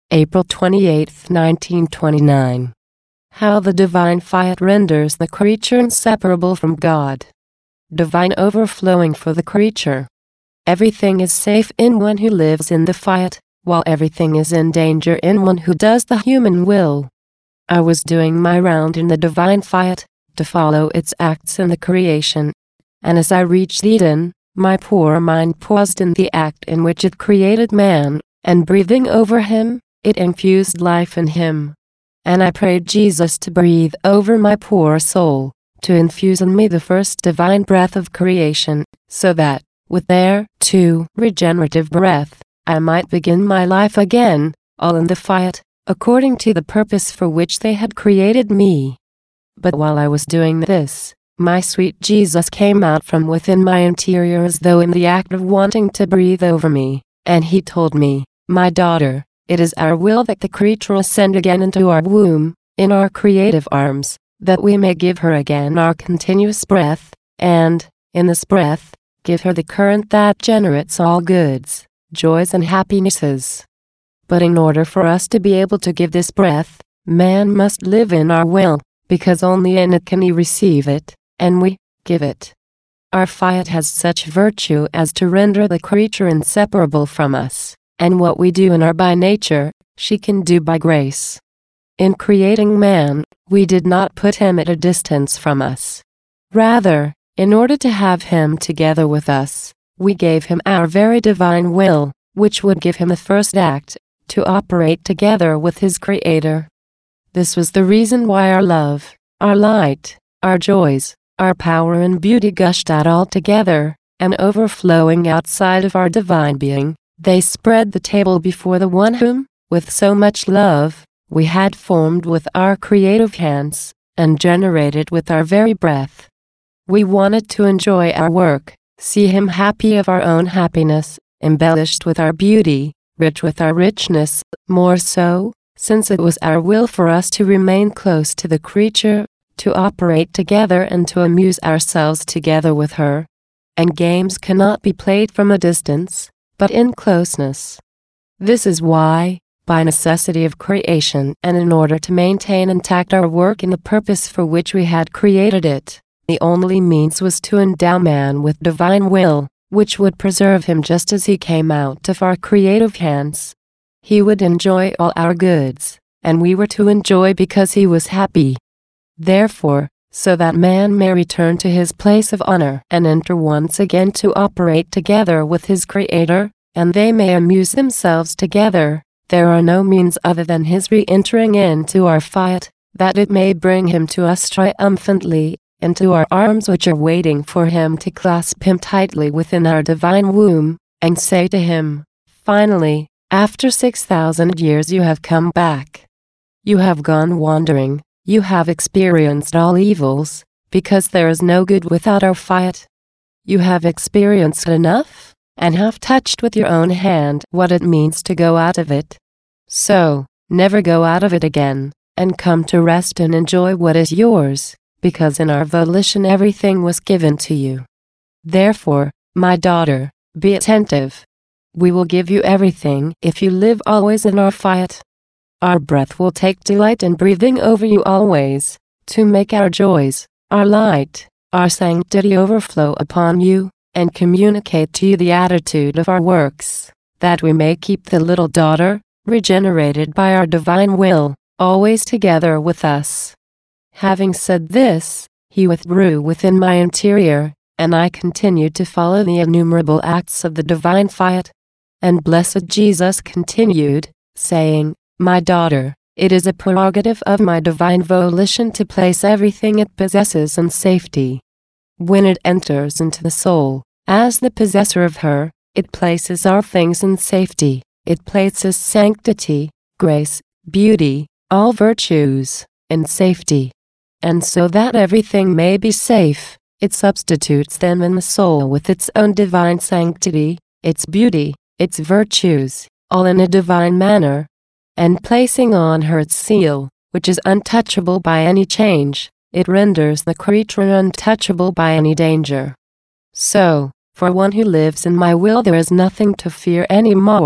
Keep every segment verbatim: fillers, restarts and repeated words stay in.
April twenty-eighth, nineteen twenty-nine. How the divine fiat renders the creature inseparable from God. Divine overflowing for the creature. Everything is safe in one who lives in the fiat, while everything is in danger in one who does the human will. I was doing my round in the divine fiat, to follow its acts in the creation, and as I reached Eden, my poor mind paused in the act in which it created man, and breathing over him, it infused life in him. And I prayed Jesus to breathe over my poor soul, to infuse in me the first divine breath of creation, so that, with their, too, regenerative breath, I might begin my life again, all in the fiat, according to the purpose for which they had created me. But while I was doing this, my sweet Jesus came out from within my interior as though in the act of wanting to breathe over me, and he told me, "My daughter, it is our will that the creature ascend again into our womb, in our creative arms, that we may give her again our continuous breath, and, in this breath, give her the current that generates all goods, joys and happinesses. But in order for us to be able to give this breath, man must live in our will, because only in it can he receive it, and we give it. Our fiat has such virtue as to render the creature inseparable from us, and what we do in our by nature, she can do by grace. In creating man, we did not put him at a distance from us. Rather, in order to have him together with us, we gave him our very divine will, which would give him the first act, to operate together with his Creator. This was the reason why our love, our light, our joys, our power and beauty gushed out all together, and overflowing outside of our divine being, they spread the table before the one whom, with so much love, we had formed with our creative hands, and generated with our very breath. We wanted to enjoy our work, see him happy of our own happiness, embellished with our beauty, rich with our richness, more so, since it was our will for us to remain close to the creature, to operate together and to amuse ourselves together with her. And games cannot be played from a distance, but in closeness. This is why, by necessity of creation and in order to maintain intact our work in the purpose for which we had created it, the only means was to endow man with divine will, which would preserve him just as he came out of our creative hands. He would enjoy all our goods, and we were to enjoy because he was happy. Therefore, so that man may return to his place of honor and enter once again to operate together with his Creator, and they may amuse themselves together, there are no means other than his re-entering into our fiat, that it may bring him to us triumphantly, into our arms which are waiting for him to clasp him tightly within our divine womb, and say to him, "Finally, after six thousand years you have come back. You have gone wandering. You have experienced all evils, because there is no good without our fiat. You have experienced enough, and have touched with your own hand what it means to go out of it. So, never go out of it again, and come to rest and enjoy what is yours, because in our volition everything was given to you. Therefore, my daughter, be attentive. We will give you everything if you live always in our fiat. Our breath will take delight in breathing over you always, to make our joys, our light, our sanctity overflow upon you, and communicate to you the attitude of our works, that we may keep the little daughter, regenerated by our divine will, always together with us." Having said this, he withdrew within my interior, and I continued to follow the innumerable acts of the divine fiat. And blessed Jesus continued, saying, "My daughter, it is a prerogative of my divine volition to place everything it possesses in safety. When it enters into the soul, as the possessor of her, it places all things in safety, it places sanctity, grace, beauty, all virtues, in safety. And so that everything may be safe, it substitutes them in the soul with its own divine sanctity, its beauty, its virtues, all in a divine manner. And placing on her its seal, which is untouchable by any change, it renders the creature untouchable by any danger. So, for one who lives in my will there is nothing to fear any more,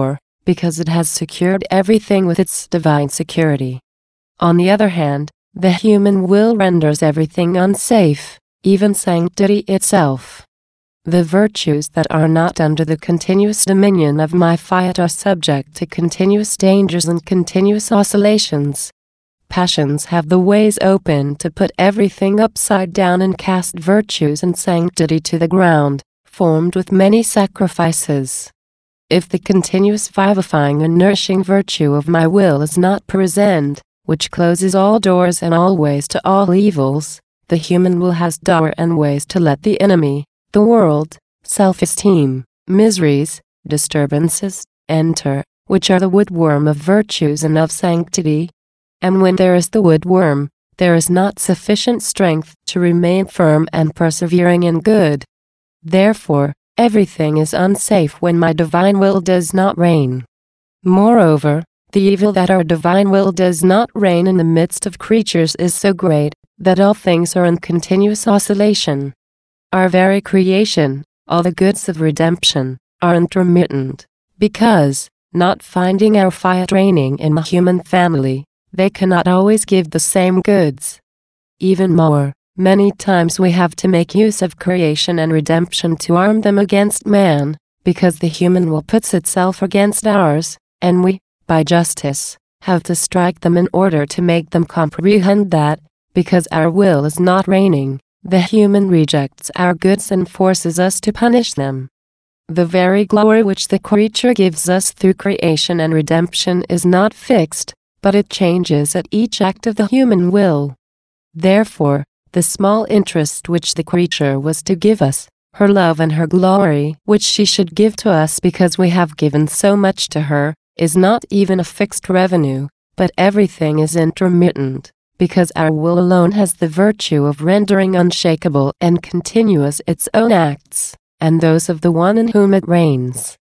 because it has secured everything with its divine security. On the other hand, the human will renders everything unsafe, even sanctity itself. The virtues that are not under the continuous dominion of my fiat are subject to continuous dangers and continuous oscillations. Passions have the ways open to put everything upside down and cast virtues and sanctity to the ground, formed with many sacrifices. If the continuous vivifying and nourishing virtue of my will is not present, which closes all doors and all ways to all evils, the human will has door and ways to let the enemy, the world, self-esteem, miseries, disturbances, enter, which are the woodworm of virtues and of sanctity. And when there is the woodworm, there is not sufficient strength to remain firm and persevering in good. Therefore, everything is unsafe when my divine will does not reign. Moreover, the evil that our divine will does not reign in the midst of creatures is so great, that all things are in continuous oscillation. Our very creation, all the goods of redemption, are intermittent, because, not finding our fiat reigning in the human family, they cannot always give the same goods. Even more, many times we have to make use of creation and redemption to arm them against man, because the human will puts itself against ours, and we, by justice, have to strike them in order to make them comprehend that, because our will is not reigning, the human rejects our goods and forces us to punish them. The very glory which the creature gives us through creation and redemption is not fixed, but it changes at each act of the human will. Therefore, the small interest which the creature was to give us, her love and her glory which she should give to us because we have given so much to her, is not even a fixed revenue, but everything is intermittent, because our will alone has the virtue of rendering unshakable and continuous its own acts, and those of the one in whom it reigns.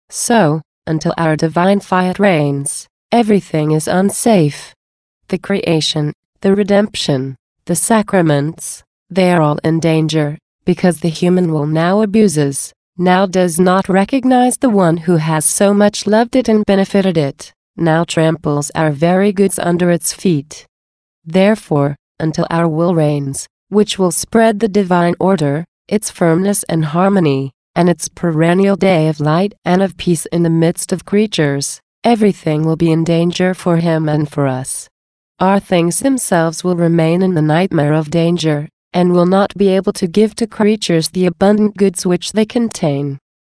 So, until our divine fiat reigns, everything is unsafe. The creation, the redemption, the sacraments, they are all in danger, because the human will now abuses, now does not recognize the one who has so much loved it and benefited it, now tramples our very goods under its feet. Therefore, until our will reigns, which will spread the divine order, its firmness and harmony, and its perennial day of light and of peace in the midst of creatures, everything will be in danger for him and for us. Our things themselves will remain in the nightmare of danger, and will not be able to give to creatures the abundant goods which they contain.